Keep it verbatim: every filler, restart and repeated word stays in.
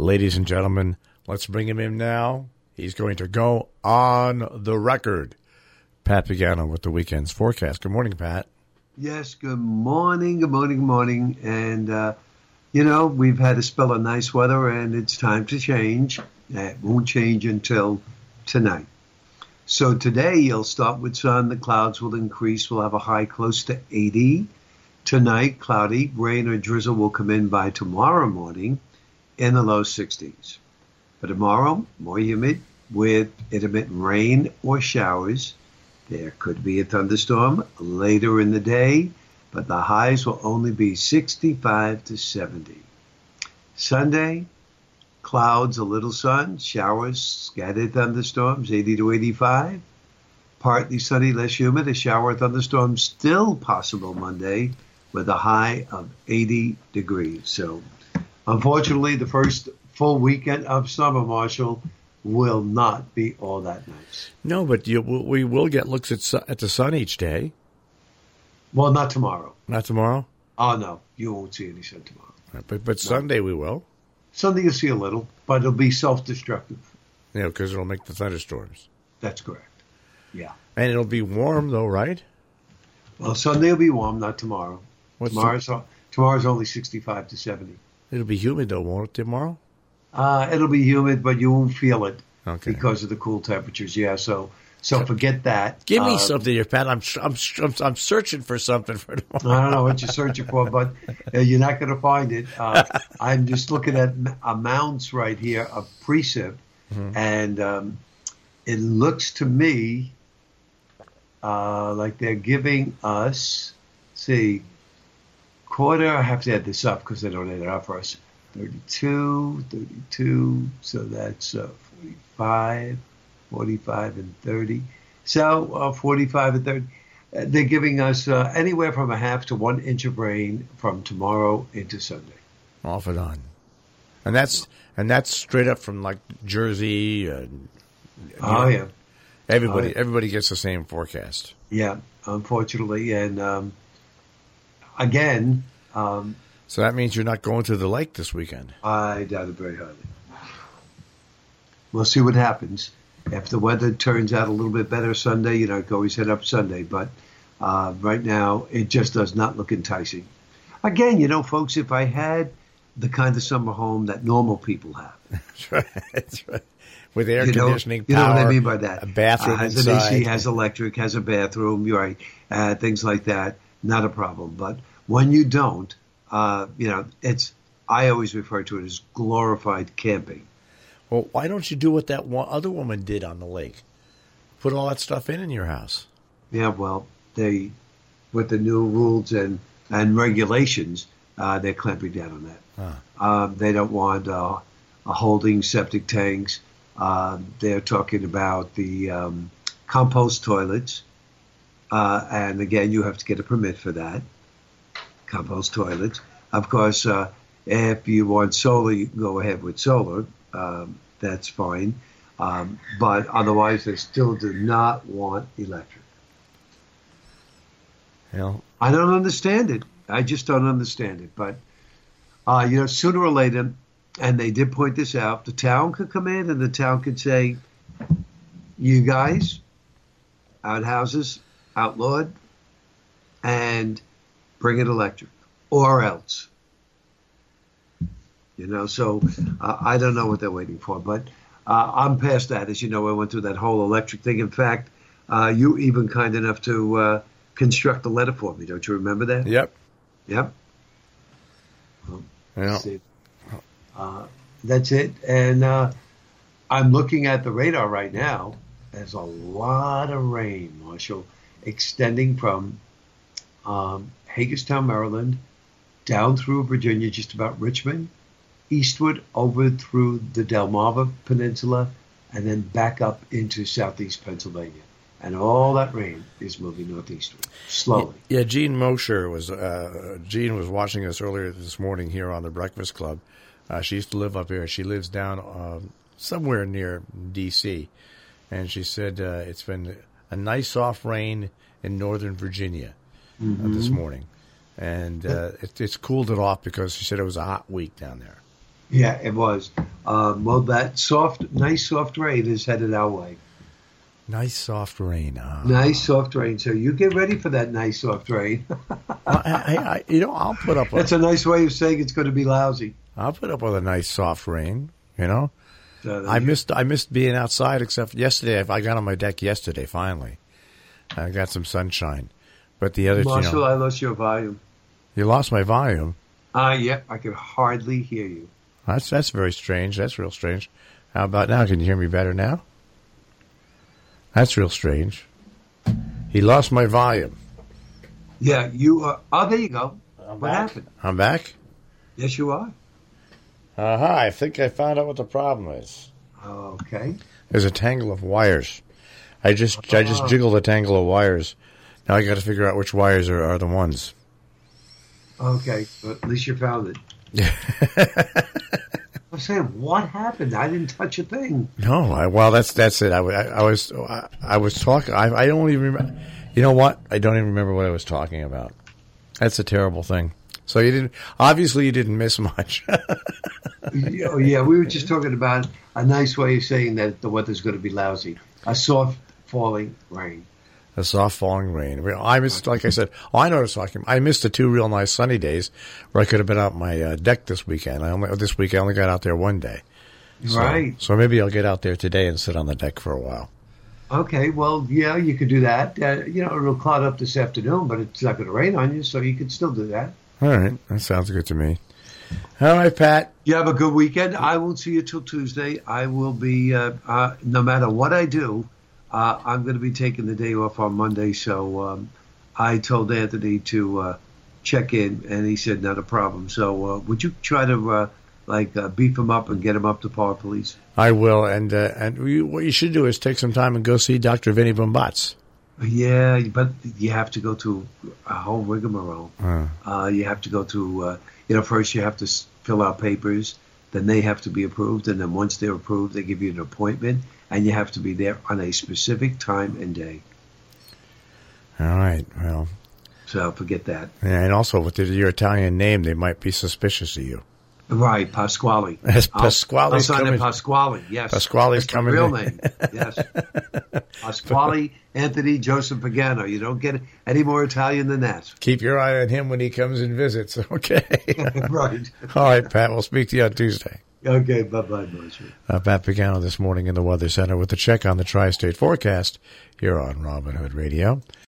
Ladies and gentlemen, let's bring him in now. He's going to go on the record. Pat Pagano with the weekend's forecast. Good morning, Pat. Yes, good morning, good morning, good morning. And, uh, you know, we've had a spell of nice weather, and it's time to change. It won't change until tonight. So today you'll start with sun. The clouds will increase. We'll have a high close to eighty. Tonight, cloudy. Rain or drizzle will come in by tomorrow morning in the low sixties. But tomorrow, more humid with intermittent rain or showers. There could be a thunderstorm later in the day, but the highs will only be sixty-five to seventy. Sunday, clouds, a little sun, showers, scattered thunderstorms, eighty to eighty-five. Partly sunny, less humid, a shower or thunderstorm still possible Monday with a high of eighty degrees. So, unfortunately, the first full weekend of summer, Marshall, will not be all that nice. No, but you, we will get looks at, su- at the sun each day. Well, not tomorrow. Not tomorrow? Oh, no. You won't see any sun tomorrow. But but no. Sunday we will. Sunday you'll see a little, but it'll be self-destructive. Yeah, because it'll make the thunderstorms. That's correct. Yeah. And it'll be warm, though, right? Well, Sunday will be warm, not tomorrow. What's tomorrow's, the... tomorrow's only sixty-five to seventy. It'll be humid, though, won't it, tomorrow? Uh, it'll be humid, but you won't feel it okay. because of the cool temperatures. Yeah, so so forget that. Give me uh, something here, Pat. I'm, I'm I'm I'm searching for something for tomorrow. I don't know what you're searching for, but uh, you're not going to find it. Uh, I'm just looking at amounts right here of precip, mm-hmm. and um, it looks to me uh, like they're giving us, see, quarter. I have to add this up because they don't add it up for us. thirty-two, thirty-two, so that's uh, forty-five, forty-five and thirty. So uh, forty-five and thirty. Uh, they're giving us uh, anywhere from a half to one inch of rain from tomorrow into Sunday. Off and on. And that's and that's straight up from like Jersey. And, oh, know, yeah. Everybody, oh, yeah. everybody gets the same forecast. Yeah, unfortunately. And um, again... Um, So that means you're not going to the lake this weekend. I doubt it very highly. We'll see what happens. If the weather turns out a little bit better Sunday, you know, I can always head up Sunday. But uh, right now, it just does not look enticing. Again, you know, folks, if I had the kind of summer home that normal people have. That's right. That's right. With air you know, conditioning, you power, know what I mean by that. A bathroom uh, has inside. an A C, has electric, has a bathroom, you're right, uh, things like that, not a problem. But when you don't, Uh, you know, it's. I always refer to it as glorified camping. Well, why don't you do what that one other woman did on the lake? Put all that stuff in in your house. Yeah, well, they, with the new rules and, and regulations, uh, they're clamping down on that. Huh. Um, they don't want uh, a holding septic tanks. Uh, they're talking about the um, compost toilets. Uh, and again, you have to get a permit for that. Compost toilets. Of course, uh, if you want solar, you can go ahead with solar. Um, that's fine. Um, but otherwise, they still do not want electric. Well, I don't understand it. I just don't understand it. But, uh, you know, sooner or later, and they did point this out, the town could come in and the town could say, you guys, outhouses, outlawed, and bring it electric, or else. You know, so uh, I don't know what they're waiting for, but uh, I'm past that. As you know, I went through that whole electric thing. In fact, uh, you even kind enough to uh, construct a letter for me. Don't you remember that? Yep. Yep. Well, yeah. That's it. Uh, that's it. And uh, I'm looking at the radar right now. There's a lot of rain, Marshall, extending from um, Hagerstown, Maryland, down through Virginia, just about Richmond, eastward over through the Delmarva Peninsula, and then back up into southeast Pennsylvania. And all that rain is moving northeastward, slowly. Yeah, Gene Mosher was, uh, Gene was watching us earlier this morning here on the Breakfast Club. Uh, she used to live up here. She lives down uh, somewhere near D C, and she said uh, it's been a nice soft rain in northern Virginia mm-hmm. uh, this morning. And uh, it, it's cooled it off because she said it was a hot week down there. Yeah, it was. Um, well, that soft, nice soft rain is headed our way. Nice soft rain. Ah. Nice soft rain. So you get ready for that nice soft rain. Well, I, I, you know, I'll put up. With, That's a nice way of saying it's going to be lousy. I'll put up with a nice soft rain. You know, So I missed. I missed being outside. Except yesterday, I got on my deck yesterday. Finally, I got some sunshine. But the other, Marshall, you know, I lost your volume. you lost my volume. Ah, uh, yeah, I can hardly hear you. That's that's very strange. That's real strange. How about now? Can you hear me better now? That's real strange. He lost my volume. Yeah, you are. Oh, there you go. I'm what back. happened? I'm back. Yes, you are. Uh-huh. I think I found out what the problem is. Okay. There's a tangle of wires. I just uh-huh. I just jiggled a tangle of wires. Now I got to figure out which wires are, are the ones. Okay, but at least you found it. I'm saying, what happened? I didn't touch a thing. No, I, well, that's that's it. I, I, I was I, I was talking. I, I don't even remember. You know what? I don't even remember what I was talking about. That's a terrible thing. So you didn't. Obviously, you didn't miss much. Oh, yeah, we were just talking about a nice way of saying that the weather's going to be lousy. A soft falling rain. A soft falling rain. I missed, like I said, oh, I noticed talking. I missed the two real nice sunny days where I could have been out my uh, deck this weekend. I only this week I only got out there one day. So, right. So maybe I'll get out there today and sit on the deck for a while. Okay. Well, yeah, you could do that. Uh, you know, it'll cloud up this afternoon, but it's not going to rain on you, so you could still do that. All right. That sounds good to me. All right, Pat. You have a good weekend. I won't see you till Tuesday. I will be, uh, uh, no matter what I do, uh, I'm going to be taking the day off on Monday. So um, I told Anthony to uh, check in, and he said not a problem. So uh, would you try to uh, like uh, beef him up and get him up to par, please? I will. And uh, and we, what you should do is take some time and go see Doctor Vinny Bombats. Yeah, but you have to go to a whole rigmarole. Uh. Uh, you have to go to, uh, you know, first you have to fill out papers, then they have to be approved, and then once they're approved, they give you an appointment, and you have to be there on a specific time and day. All right, well. So forget that. Yeah, and also with your Italian name, they might be suspicious of you. Right, Pasquale. Yes, Pasquale's I'll, I'll coming. Pasquale, yes. Pasquale's That's coming. The real name, yes. Pasquale Anthony Joseph Pagano. You don't get any more Italian than that. Keep your eye on him when he comes and visits, okay? Right. All right, Pat, we'll speak to you on Tuesday. Okay, bye-bye, Marshall. Uh, Pat Pagano this morning in the Weather Center with a check on the Tri-State forecast here on Robin Hood Radio.